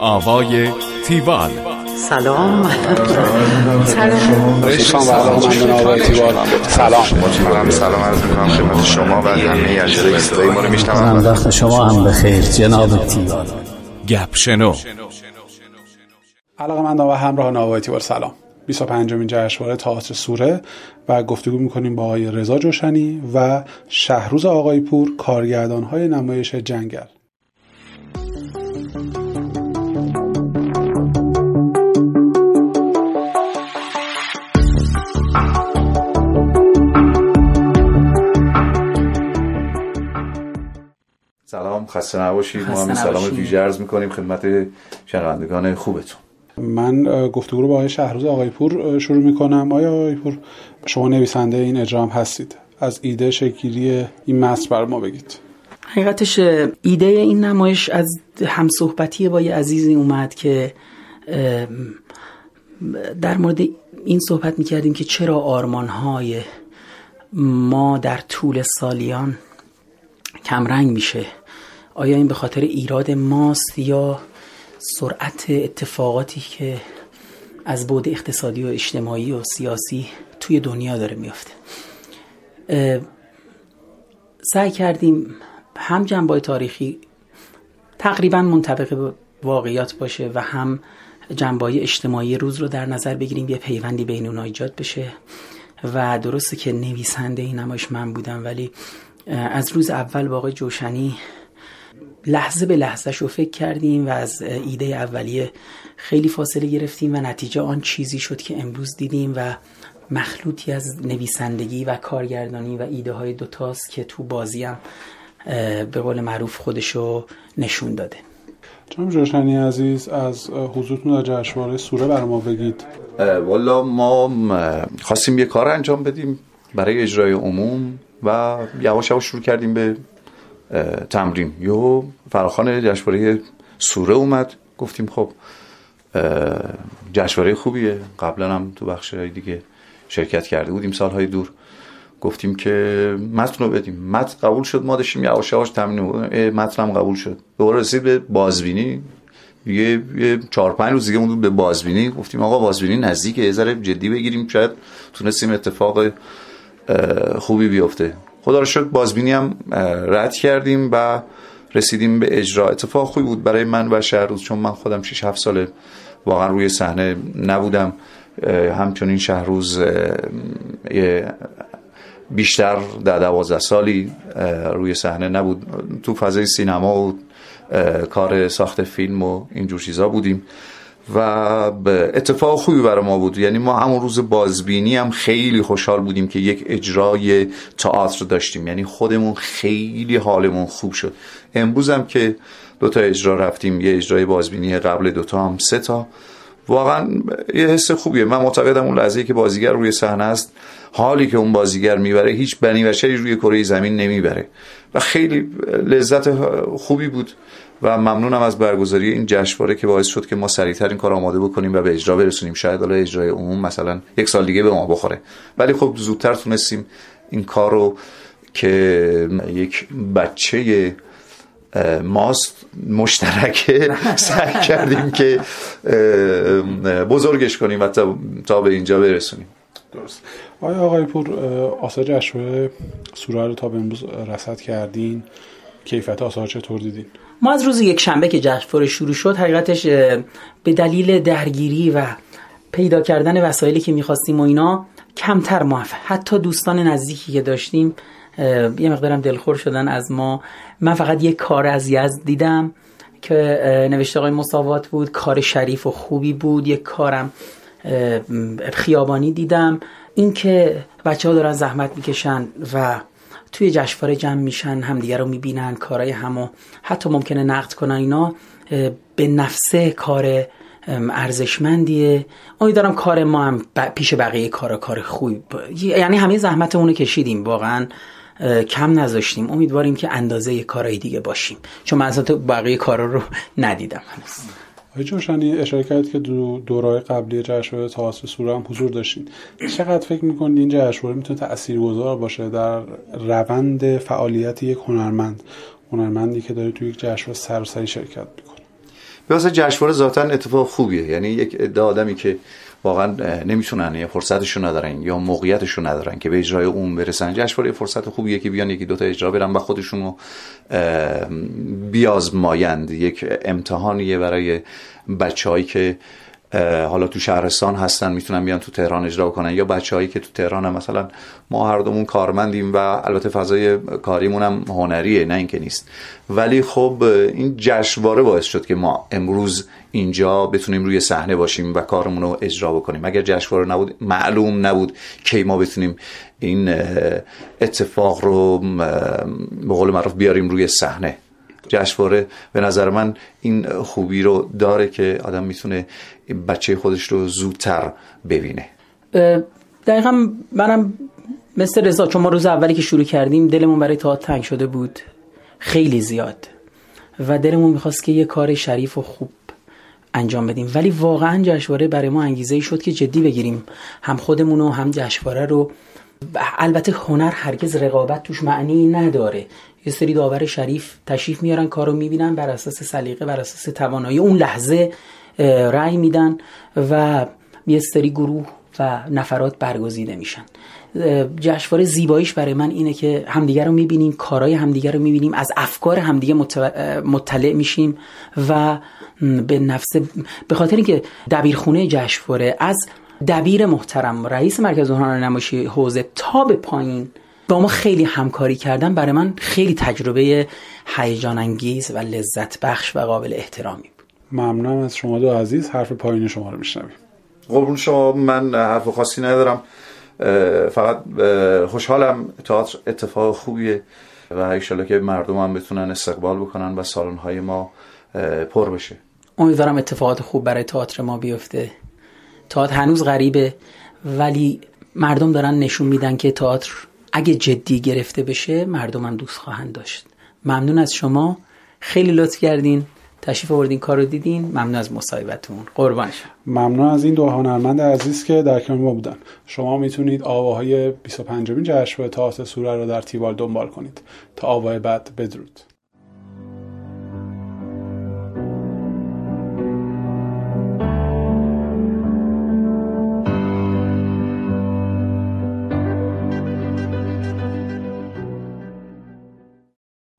آوای تیوال. سلام. سلام عرض می‌کنم خدمت شما و همه اجرای صدای ما رو میشنوند. وقت شما هم بخیر جناب تیوال. گپ شنو. علاقه‌مندان و همراهان آوای تیوال سلام. 25مین جشنواره تئاتر سوره و گفتگو می‌کنیم با آقای رضا جوشنی و شهروز آقایپور، کارگردان‌های نمایش جنگل. سلام، خسته نباشید. ما هم سلام ویژه عرض می‌کنیم خدمت شنوندگان خوبتون. من گفتگو رو با آقای شهروز آقایپور شروع می‌کنم. آقای آقایپور، شما نویسنده این اجرام هستید. از ایده شکلی این متن بر ما بگید. حقیقتش ایده این نمایش از همصحبتی با یه عزیزی اومد که در مورد این صحبت می‌کردیم که چرا آرمان‌های ما در طول سالیان کمرنگ میشه. آیا این به خاطر ایراد ماست یا سرعت اتفاقاتی که از بعد اقتصادی و اجتماعی و سیاسی توی دنیا داره میفته؟ سعی کردیم هم جنبه‌های تاریخی تقریبا منطبق به واقعیات باشه و هم جنبه‌های اجتماعی روز رو در نظر بگیریم، یه پیوندی بین اونها ایجاد بشه. و درسته که نویسنده این نمایش من بودم، ولی از روز اول با آقای جوشنی لحظه به لحظه‌ش رو فکر کردیم و از ایده اولیه خیلی فاصله گرفتیم و نتیجه آن چیزی شد که امروز دیدیم و مخلوطی از نویسندگی و کارگردانی و ایده های دوتاست که تو بازی هم به قول معروف خودشو نشون داده. جناب جوشنی عزیز، از حضورتون در جشنواره سوره برای ما بگید. والا ما خواستیم یه کار انجام بدیم برای اجرای عموم و یواش یواش شروع کردیم به تمرین. یهو فراخوان جشنواره سوره اومد، گفتیم خب جشنواره خوبیه، قبلا هم تو بخش‌های دیگه شرکت کرده بودیم سالهای دور. گفتیم که متن رو بدیم، متن قبول شد، ما داشتیم یواش یواش تمرین، متن هم قبول شد. دوباره رسید به بازبینی، یه 4-5 روز دیگه موندیم به بازبینی. گفتیم آقا بازبینی نزدیکه، یه ذره جدی بگیریم، شاید تونستیم اتفاق خوبی بیفته. خدا رو شکر بازبینی هم رد کردیم و رسیدیم به اجرا. اتفاق خوبی بود برای من و شهروز، چون من خودم 6-7 ساله واقعا روی صحنه نبودم. همچنین شهروز بیشتر در 12 سالی روی صحنه نبود، تو فضای سینما و کار ساخت فیلم و اینجور چیزا بودیم و اتفاق خوبی برای ما بود. یعنی ما همون روز بازبینی هم خیلی خوشحال بودیم که یک اجرای تئاتر داشتیم، یعنی خودمون خیلی حالمون خوب شد. امروز هم که 2 اجرا رفتیم، یه اجرای بازبینی قبل 2 هم 3 واقعا یه حس خوبیه. من معتقدم اون لحظه‌ای که بازیگر روی صحنه است، حالی که اون بازیگر میبره هیچ بنی بشری روی کره زمین نمیبره و خیلی لذت خوبی بود و ممنونم از برگزاری این جشنواره که باعث شد که ما سریعتر این کار آماده بکنیم و به اجرا برسونیم. شاید حالا اجرای عموم مثلا 1 سال دیگه به ما بخوره، ولی خب زودتر تونستیم این کار رو که یک بچه ماست مشترکه سعی کردیم که بزرگش کنیم و تا به اینجا برسونیم. درست. آقایپور، آثار جشنواره سوره رو تا به امروز رصد کردین، کیفیت آثار چطور دیدین؟ ما از روز یکشنبه که جشنواره شروع شد، حقیقتش به دلیل درگیری و پیدا کردن وسایلی که می‌خواستیم و اینا کمتر موفق، حتی دوستان نزدیکی که داشتیم یه مقدارم دلخور شدن از ما. من فقط یک کار از یزد دیدم که نوشته آقای مساوات بود، کار شریف و خوبی بود. یک کارم خیابانی دیدم. این که بچه‌ها دارن زحمت میکشن و توی جشنواره جمع میشن، همدیگه رو میبینن، کارهای همو حتی ممکنه نقد کنن، اینا به نفسه کار ارزشمندیه. امیدوارم کار ما هم پیش بقیه کار خوبی، یعنی همه زحمتمون رو کشیدیم، واقعا کم نذاشتیم. امیدواریم که اندازه کارهای دیگه باشیم، چون من اصلا بقیه کارا رو ندیدم هنوز. آقای جوشنی اشاره کردید که دورهای قبلی جشنواره تئاتر سوره هم حضور داشتین. چقدر فکر می‌کنید این جشنواره میتونه تاثیرگذار باشه در روند فعالیت یک هنرمندی که داره توی یک جشنواره سراسری شرکت میکنه؟ واسه جشنواره ذاتاً اتفاق خوبیه. یعنی یک عده آدمی که واقعا نمیتونن یا فرصتشو ندارن یا موقعیتشو ندارن که به اجرای اون برسن، جشنواره فرصت خوبیه که بیان یکی دوتا اجرا برن و خودشونو بیازمایند. یک امتحانیه برای بچه‌هایی که حالا تو شهرستان هستن میتونن بیان تو تهران اجرا کنن، یا بچه‌هایی که تو تهران هم. مثلا ما هر دومون کارمندیم و البته فضای کاریمون هم هنریه، نه اینکه نیست، ولی خب این جشنواره باعث شد که ما امروز اینجا بتونیم روی صحنه باشیم و کارمون رو اجرا بکنیم. اگر جشنواره نبود، معلوم نبود که ما بتونیم این اتفاق رو به قول معروف بیاریم روی صحنه. جشنواره به نظر من این خوبی رو داره که آدم میتونه بچه خودش رو زودتر ببینه. دقیقا منم مثل رضا، چون ما روز اولی که شروع کردیم دلمون برای تئاتر تنگ شده بود خیلی زیاد و دلمون میخواست که یه کار شریف و خوب انجام بدیم، ولی واقعا جشنواره برای ما انگیزه‌ای شد که جدی بگیریم هم خودمون و هم جشنواره رو. البته هنر هرگز رقابت توش معنی نداره. یه سری داور شریف تشریف میارن، کارو میبینن، بر اساس سلیقه، بر اساس توانایی اون لحظه رأی میدن و یه سری گروه و نفرات برگزیده میشن. جشنواره زیباییش برای من اینه که همدیگه رو میبینیم، کارهای همدیگه رو میبینیم، از افکار همدیگه مطلع میشیم و به خاطر اینکه دبیرخونه جشنواره از دبیر محترم رئیس مرکز هنرنمایشی حوزه تا به پایین با ما خیلی همکاری کردن، برای من خیلی تجربه هیجان انگیز و لذت بخش و قابل احترامی بود. ممنونم از شما دو عزیز. حرف پایین شما رو میشنویم. قربون شما. من حرف خاصی ندارم، فقط خوشحالم تئاتر اتفاق خوبیه و ان شاءالله که مردم هم بتونن استقبال بکنن و سالن‌های ما پر بشه. امیدوارم اتفاقات خوب برای تئاتر ما بیفته. تئاتر هنوز غریبه ولی مردم دارن نشون میدن که تئاتر اگه جدی گرفته بشه مردم هم دوست خواهند داشت. ممنون از شما، خیلی لطف کردین، تشریف آوردین، کار رو دیدین. ممنون از مصاحبتون. قربان شما. ممنون از این دو هنرمند عزیز که در کنار ما بودن. شما میتونید آواهای 25مین جشنواره تئاتر سوره رو در تیوال دنبال کنید. تا آوای بعد، بدرود.